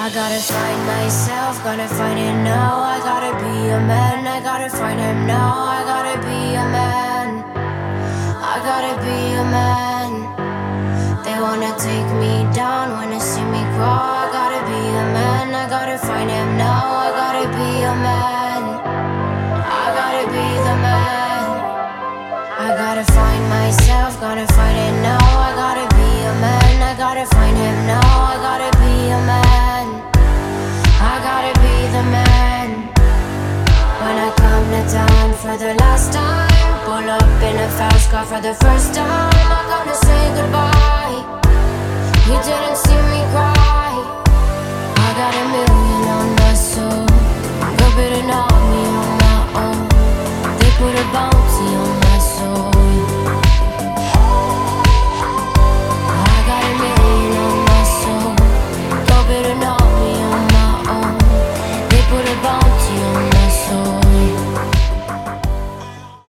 I gotta find myself, gotta find it now. I gotta be a man, I gotta find him now. I gotta be a man, I gotta be a man. They wanna take me down, wanna see me crawl. I gotta be a man, I gotta find him now. I gotta be a man, I gotta be the man. I gotta find myself, gotta find it now. I gotta be a man, I gotta find him now. I gotta be a man, I gotta be the man. When I come to town for the last time, pull up in a fast car for the first time.